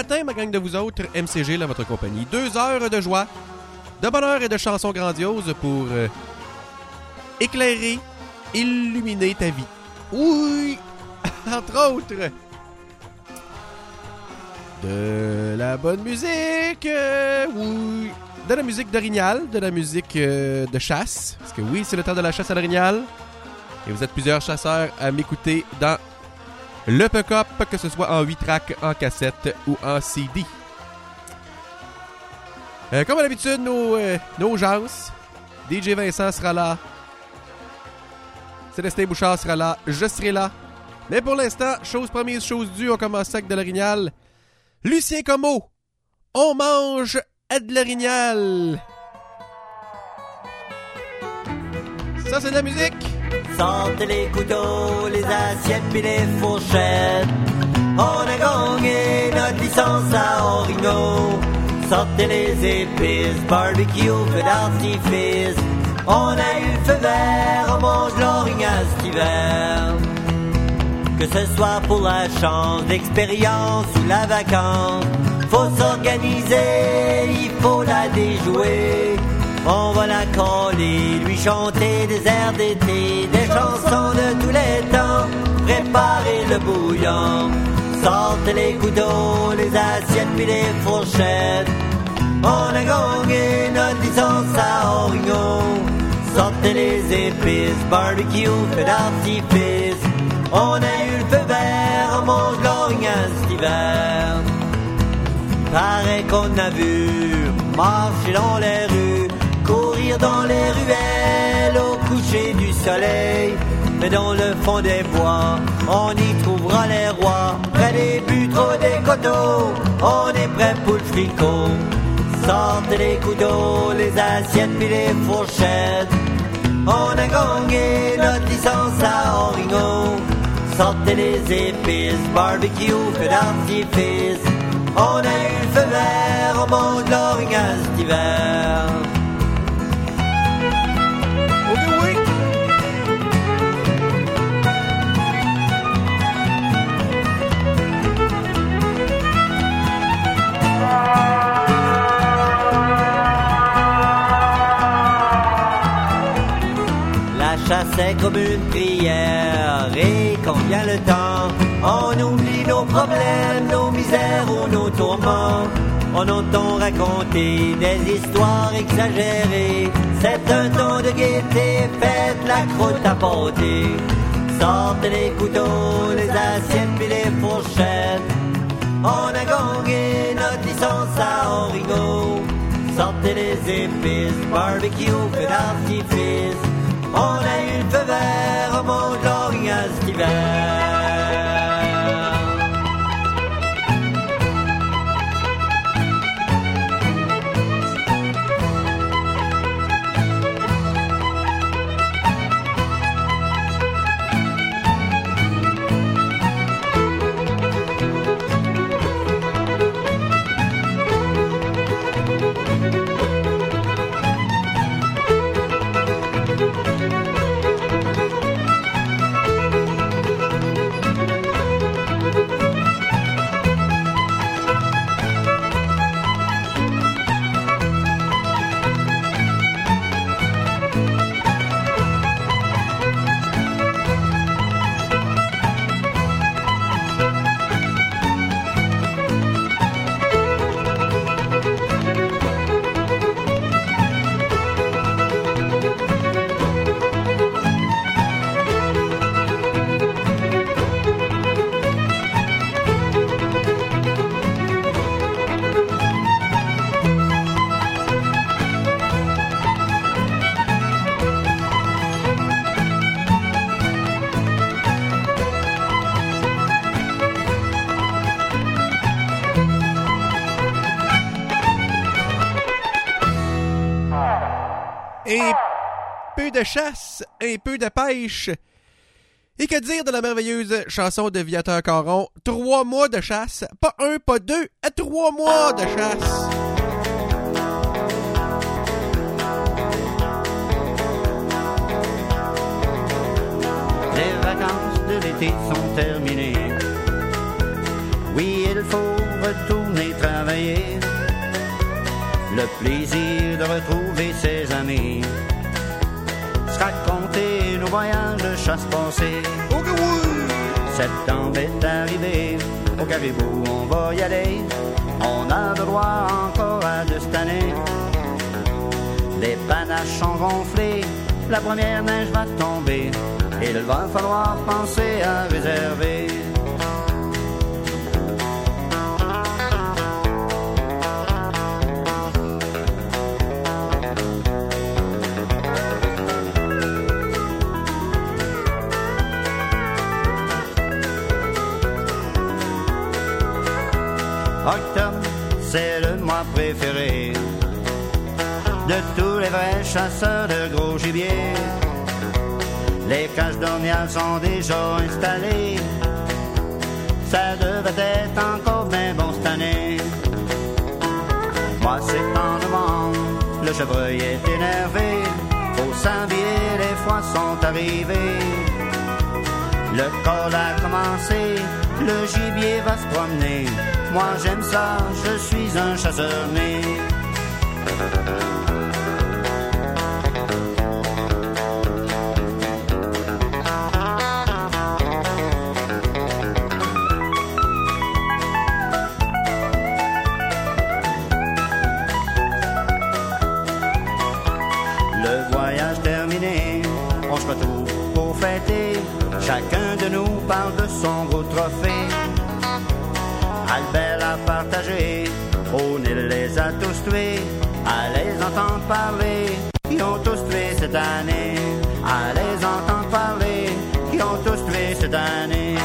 matin, ma gang de vous autres, MCG, là, votre compagnie. 2 heures de joie, de bonheur et de chansons grandioses pour éclairer, illuminer ta vie. Oui, entre autres, de la bonne musique, oui, de la musique d'orignal, de la musique de chasse, parce que oui, c'est le temps de la chasse à l'orignal, et vous êtes plusieurs chasseurs à m'écouter dans le pick-up, que ce soit en 8 tracks, en cassette ou en CD. Comme à l'habitude, nos gens, DJ Vincent sera là, Célestin Bouchard sera là, je serai là. Mais pour l'instant, chose promise, chose due, on commence avec de l'orignal. Lucien Comeau, on mange à de l'orignal. Ça, c'est de la musique. Sortez les couteaux, les assiettes puis les fourchettes. On a gagné notre licence à Origo. Sortez les épices, barbecue, feu d'artifice. On a eu le feu vert, on mange l'orignal cet hiver. Que ce soit pour la chance, l'expérience ou la vacance, faut s'organiser, il faut la déjouer. On va la coller, lui chanter des airs d'été, des chansons de tous les temps, préparer le bouillon. Sortez les couteaux, les assiettes puis les fourchettes. On a gagné notre licence à Origo. Sortez les épices, barbecue, feu d'artifice. On a eu le feu vert, on mange l'orignal cet hiver. Paraît qu'on a vu marcher dans les rues, courir dans les ruelles au coucher du soleil. Mais dans le fond des bois, on y trouvera les rois. Près des buteaux, des coteaux, on est prêt pour le fricot. Sortez les couteaux, les assiettes puis les fourchettes. On a gagné notre licence à Origo. Sortez les épices, barbecue, feu d'artifice. On a eu le feu vert, on mange l'orignal cet hiver. Ok, oui. La chasse est comme une prière, et quand vient le temps, on oublie nos problèmes, nos misères ou nos tourments. On entend raconter des histoires exagérées. C'est un temps de gaieté, faites la croûte à pâté. Sortez les couteaux, les assiettes puis les fourchettes. On a gagné notre licence à Origo. Sortez les épices, barbecue, feu d'artifice. On a eu le feu vert, on mange l'orignal cet hiver. Un peu de chasse, un peu de pêche. Et que dire de la merveilleuse chanson de Viateur Caron? 3 mois de chasse, pas 1, pas 2, à 3 mois de chasse. Les vacances de l'été sont terminées. Oui, il faut retourner le plaisir de retrouver ses amis, se raconter nos voyages de chasse passés. Oh que oui! Septembre est arrivé, au Caribou on va y aller, on a le droit encore à de cette année. Les panaches sont gonflés, la première neige va tomber, il va falloir penser à réserver. Octobre, c'est le mois préféré de tous les vrais chasseurs de gros gibier. Les cages d'orniales sont déjà installées, ça devait être encore bien bon cette année. Moi c'est en novembre, le chevreuil est énervé, au Saint-Billet les froids sont arrivés. Le col a commencé, le gibier va se promener. Moi j'aime ça, je suis un chasseur né. Le voyage terminé, on se retrouve pour fêter. Chacun de nous parle de son gros trophée. Albert a partagé, on les a tous tués. À les entendre parler, ils ont tous tué cette année. À les entendre parler, ils ont tous tué cette année.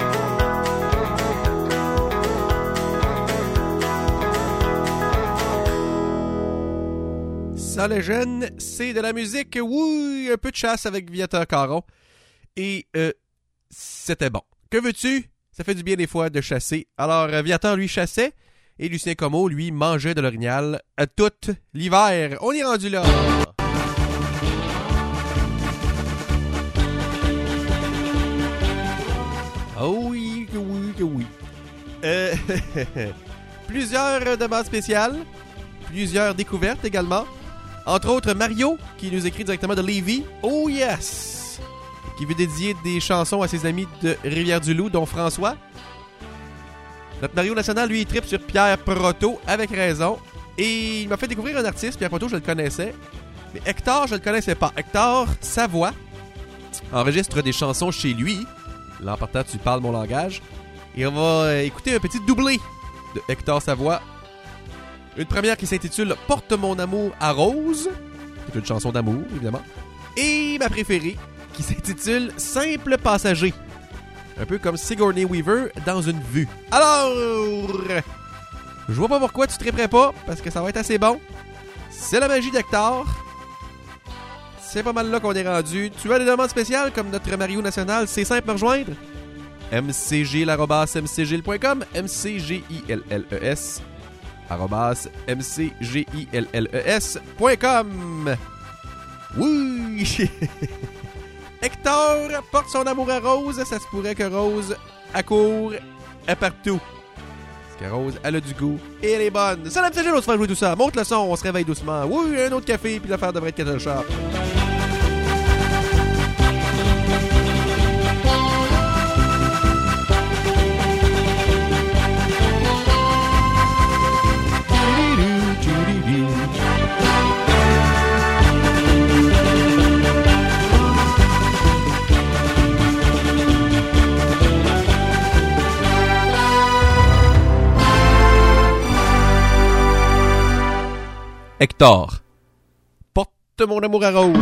Ça les jeunes, c'est de la musique, oui, un peu de chasse avec Viateur Caron. Et c'était bon. Que veux-tu? Ça fait du bien des fois de chasser. Alors, Viateur, lui, chassait. Et Lucien Comeau, lui, mangeait de l'orignal tout l'hiver. On est rendu là. Oh oui, que oui, que oui. Plusieurs demandes spéciales. Plusieurs découvertes également. Entre autres, Mario, qui nous écrit directement de Lévis. Oh yes! Qui veut dédier des chansons à ses amis de Rivière-du-Loup, dont François. Notre Mario National, lui, il tripe sur Pierre Proto, avec raison. Et il m'a fait découvrir un artiste, Pierre Proto, je le connaissais. Mais Hector, je le connaissais pas. Hector Savoie enregistre des chansons chez lui. Là, en partant, tu parles mon langage. Et on va écouter un petit doublé de Hector Savoie. Une première qui s'intitule « Porte mon amour à Rose ». C'est une chanson d'amour, évidemment. Et ma préférée, qui s'intitule « Simple passager ». Un peu comme Sigourney Weaver dans une vue. Alors, je vois pas pourquoi tu te triperais pas, parce que ça va être assez bon. C'est la magie d'Hector. C'est pas mal là qu'on est rendu. Tu as des demandes spéciales comme notre Mario National, c'est simple à rejoindre. mcgilles@mcgilles.com mcgilles @mcgilles.com. Oui! Hector porte son amour à Rose. Ça se pourrait que Rose accourt à partout. Parce que Rose, elle a du goût et elle est bonne. Ça, MC Gilles, on se fait jouer tout ça. Monte le son, on se réveille doucement. Oui, un autre café, puis l'affaire devrait être Kettle Shop. Hector, porte mon amour à Rose.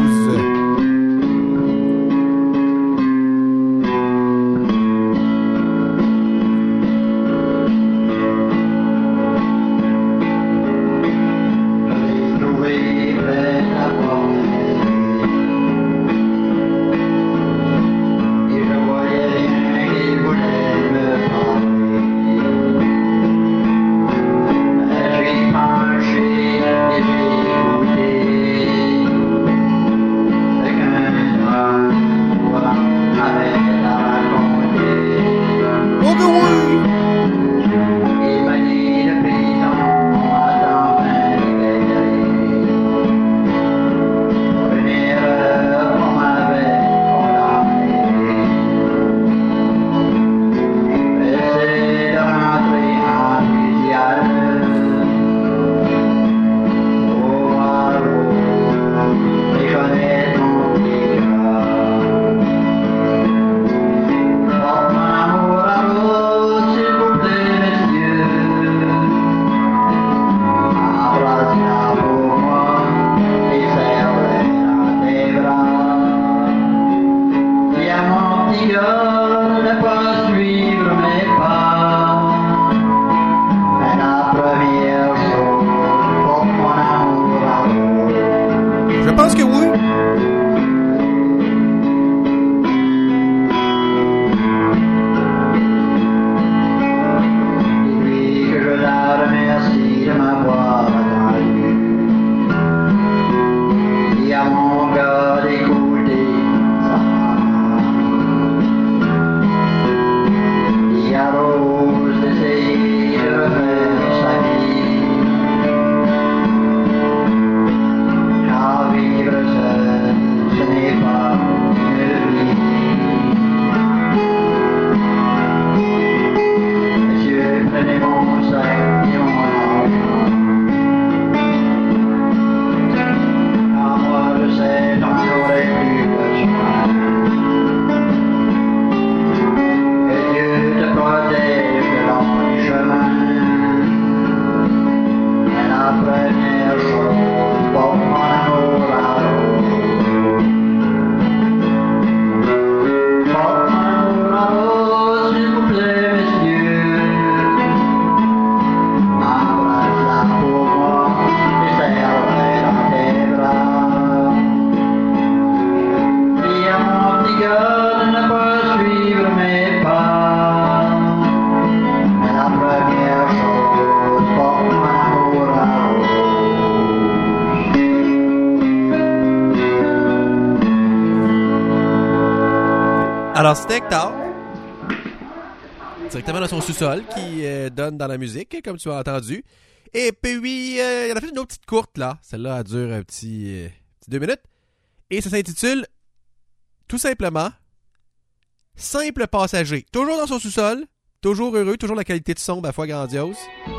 Alors, c'était Hector, directement dans son sous-sol, qui donne dans la musique, comme tu as entendu. Et puis, il en a fait une autre petite courte, là. Celle-là, elle dure un petit 2 minutes. Et ça s'intitule, tout simplement, Simple passager. Toujours dans son sous-sol, toujours heureux, toujours la qualité de son, ma foi grandiose.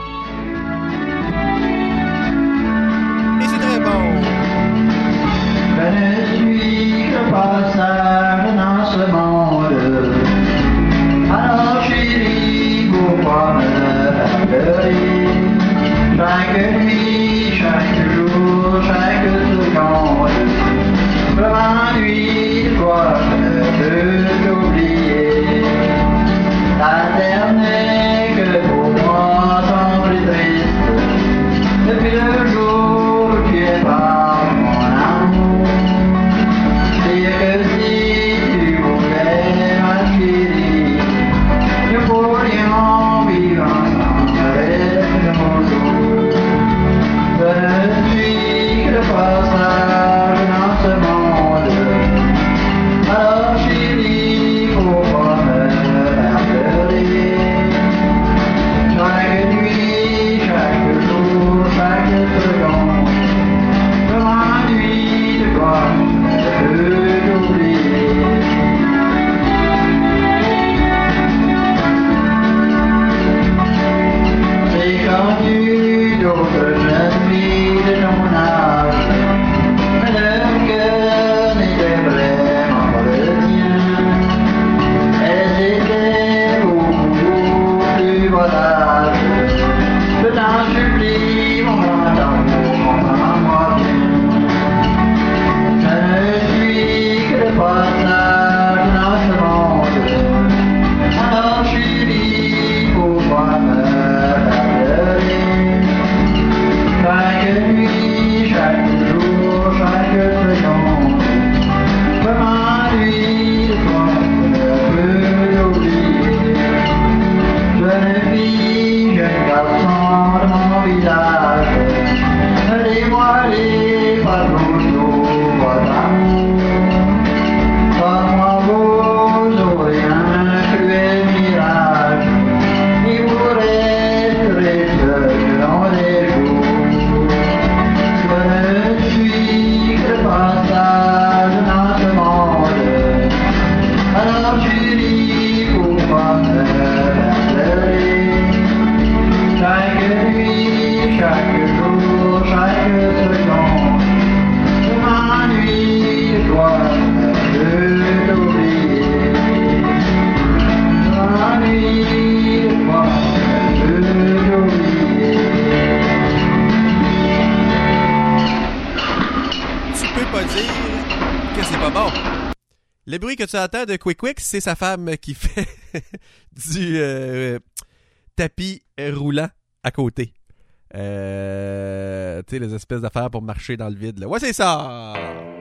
Et c'est très bon. Je ne suis que passage dans ce monde. Alors chérie, pourquoi me faire pleurer? Chaque nuit, chaque jour, chaque seconde, je m'ennuie de toi, je ne peux t'oublier. La terre n'est que pour moi semble triste, depuis le jour où tu es par mon amour. Dire que si tu voulais ma chérie, nous pourrions vivre ensemble avec nos jours. Je ne suis que le passage dans ce monde. Alors chérie, pourquoi me faire pleurer? Chaque nuit, chaque jour, chaque seconde, je m'ennuie de toi, je peux t'oublier. J'ai connu d'autres jeunes filles de ton âge, mais leur cœur n'était vraiment pas le tien. Elles étaient beaucoup plus volage. Je t'en supplie, mon grand amour, comprends-moi bien. Je ne suis que le passage dans ce monde. Alors chérie, pourquoi me faire pleurer? Chaque nuit, chaque jour, chaque seconde, je m'ennuie de toi, je ne peux l'oublier. Jeune fille, jeune garçon de mon village, ne dévoilez pas toujours votre amour. Comme moi vous aurez un cruel mirage, et vous resterez seul dans les jours. Je ne suis que le passage dans ce monde. Alors chérie, pourquoi me faire pleurer? Chaque nuit, chaque jour, chaque seconde, je m'ennuie de toi, je peux t'oublier. Je m'ennuie de toi, je peux t'oublier. Tu peux pas dire que c'est pas bon. Le bruit que tu entends de Quick Quick, c'est sa femme qui fait du tapis roulant à côté. Tu sais, les espèces d'affaires pour marcher dans le vide, là. Ouais, c'est ça!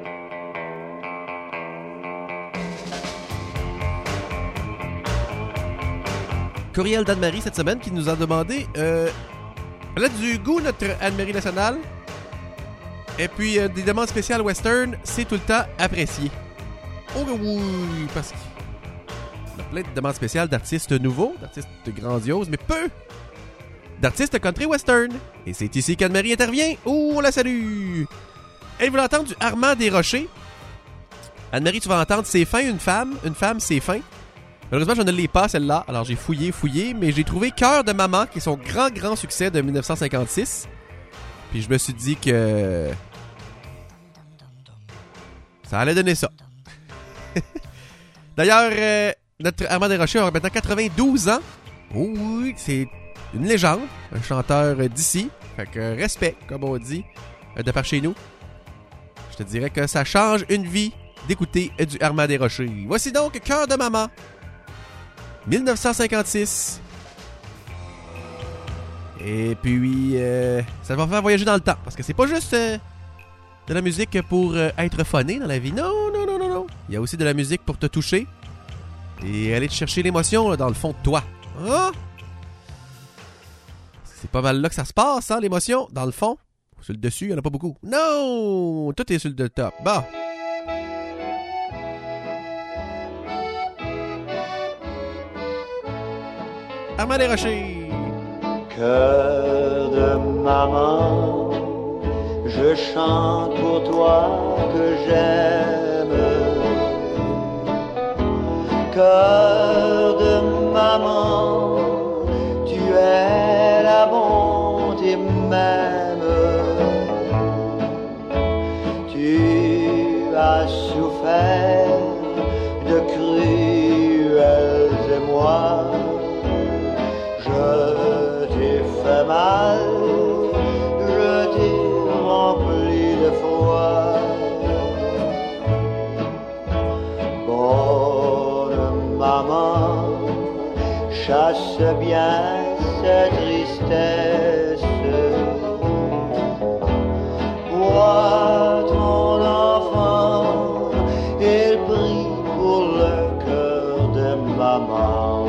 Courriel d'Anne-Marie cette semaine qui nous a demandé elle a du goût, notre Anne-Marie nationale. Et puis, des demandes spéciales western, c'est tout le temps apprécié. Oh oui, parce qu'il y a plein de demandes spéciales d'artistes nouveaux, d'artistes grandioses, mais peu d'artistes country western. Et c'est ici qu'Anne-Marie intervient. Oh, on la salue! Elle voulait entendre du Armand Desrochers. Anne-Marie, tu vas entendre C'est fin une femme, c'est fin. Malheureusement, je ne l'ai pas, celle-là. Alors, j'ai fouillé, mais j'ai trouvé Cœur de maman, qui est son grand succès de 1956. Puis je me suis dit que ça allait donner ça. D'ailleurs, notre Armand Desrochers a maintenant 92 ans. Oh oui, c'est une légende, un chanteur d'ici. Fait que respect, comme on dit, de par chez nous. Je te dirais que ça change une vie d'écouter du Armand Desrochers. Voici donc Cœur de maman, 1956. Et puis, ça va faire voyager dans le temps. Parce que c'est pas juste de la musique pour être funné dans la vie. Non. Il y a aussi de la musique pour te toucher. Et aller te chercher l'émotion là, dans le fond de toi. Ah! C'est pas mal là que ça se passe, hein, l'émotion. Dans le fond. Sur le dessus, il n'y en a pas beaucoup. Non! Tout est sur le top. Bon. Armand Desrochers. Cœur de maman, je chante pour toi que j'aime. Cœur de maman, tu es la bonté même. Tu as souffert de cruels émois. Je t'ai fait mal, je t'ai rempli de foi. Bonne maman, chasse bien cette tristesse. Vois ton enfant, il prie pour le cœur de maman.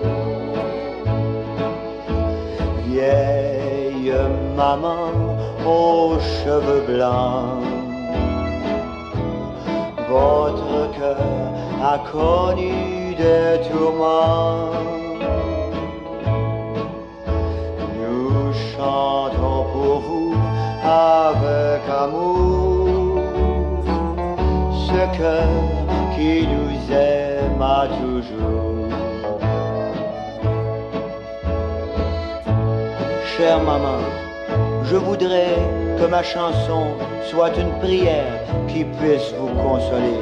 Vieille maman aux cheveux blancs, votre cœur a connu des tourments. Nous chantons pour vous avec amour, ce cœur qui nous aima toujours. Chère maman, je voudrais que ma chanson soit une prière qui puisse vous consoler.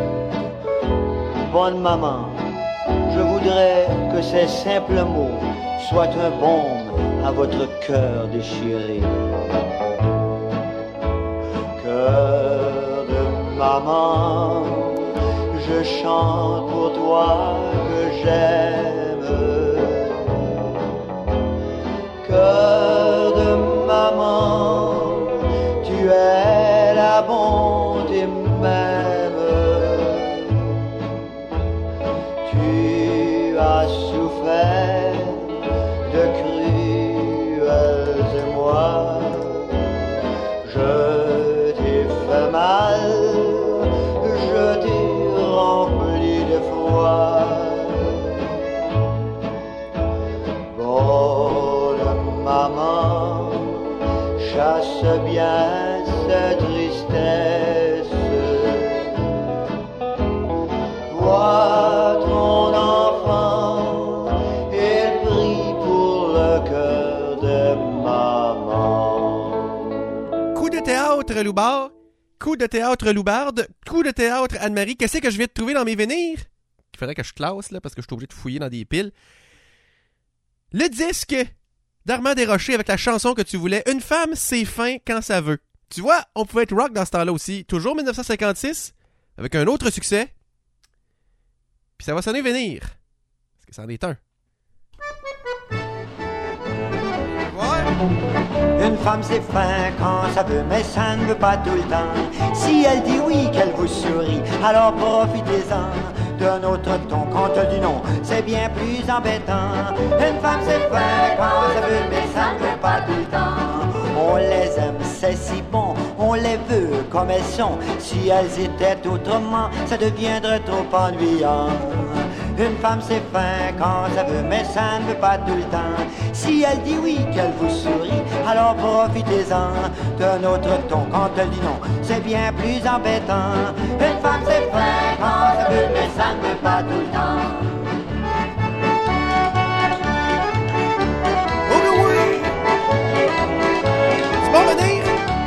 Bonne maman, je voudrais que ces simples mots soient un baume à votre cœur déchiré. Cœur de maman, je chante pour toi que j'aime. Cœur de maman, tu es la bonté même. Tu as souffert de cruels émois. Je t'ai fait mal, je t'ai rempli de foi. Maman, chasse bien cette tristesse. Vois ton enfant, il prie pour le cœur de maman. Coup de théâtre, Loubard. Coup de théâtre, Loubarde. Coup de théâtre, Anne-Marie. Qu'est-ce que je viens de trouver dans mes menhirs? Il faudrait que je classe, là, parce que je suis obligé de fouiller dans des piles. Le disque d'Armand Desrochers avec la chanson que tu voulais. Une femme, c'est fin quand ça veut. Tu vois, on pouvait être rock dans ce temps-là aussi. Toujours 1956, avec un autre succès. Puis ça va sonner venir. Parce que ça en est un. Ouais. Une femme c'est fin quand ça veut, mais ça ne veut pas tout le temps. Si elle dit oui, qu'elle vous sourit, alors profitez-en. D'un autre ton quand elle dit non, c'est bien plus embêtant. Une femme c'est fin quand ça veut, mais ça ne veut pas tout le temps. On les aime, c'est si bon, on les veut comme elles sont. Si elles étaient autrement, ça deviendrait trop ennuyant. Une femme c'est fin quand ça veut, mais ça ne veut pas tout le temps. Si elle dit oui, qu'elle vous sourit, alors profitez-en. D'un autre ton quand elle dit non, c'est bien plus embêtant. Une femme c'est fin quand ça veut, mais ça ne veut pas tout le temps. Oh oui! C'est bon venir!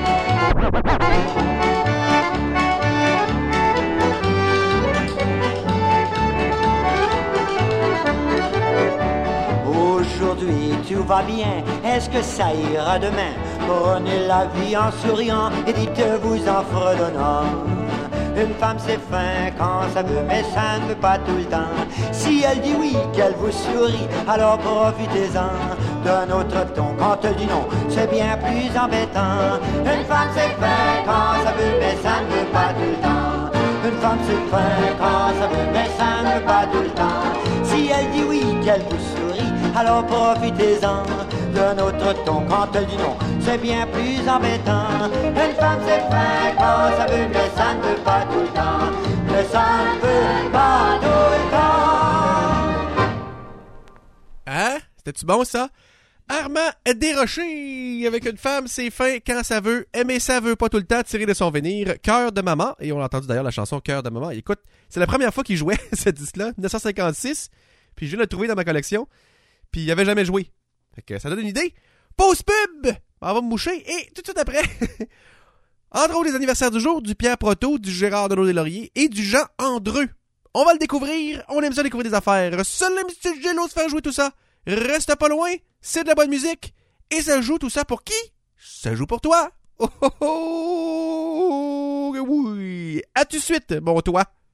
Aujourd'hui tout va bien, est-ce que ça ira demain? Prenez la vie en souriant et dites-vous en fredonnant. Une femme c'est fin quand ça veut, mais ça ne veut pas tout le temps. Si elle dit oui, qu'elle vous sourit, alors profitez-en. D'un autre ton quand elle dit non, c'est bien plus embêtant. Une femme c'est fin quand ça veut, mais ça ne veut pas tout le temps. Une femme c'est fin quand ça veut, mais ça ne veut pas tout le temps. Si elle dit oui, qu'elle vous sourit, alors profitez-en. D'un autre ton quand elle dit non, c'est bien plus embêtant. Une femme c'est fin quand ça veut, mais ça ne veut pas tout le temps. Mais ça ne veut pas tout le temps. Hein? C'est-tu bon, ça? Armand Desrochers, avec une femme, c'est fin quand ça veut, aimer ça veut pas tout le temps, tirer de son venir, Cœur de maman, et on a entendu d'ailleurs la chanson Cœur de maman. Écoute, c'est la première fois qu'il jouait ce disque-là, 1956, puis je viens de le trouver dans ma collection, puis il avait jamais joué. Fait que ça donne une idée. Pause pub! On va me moucher, et tout de suite après, entre autres les anniversaires du jour, du Pierre Proto, du Gérard Delaudet-Laurier et du Jean Andreu. On va le découvrir, on aime ça découvrir des affaires. Seul le petit Gélo se faire jouer tout ça. Reste pas loin, c'est de la bonne musique. Et ça joue tout ça pour qui? Ça joue pour toi. Oh oh oh! Oui! À tout de suite, bon toi!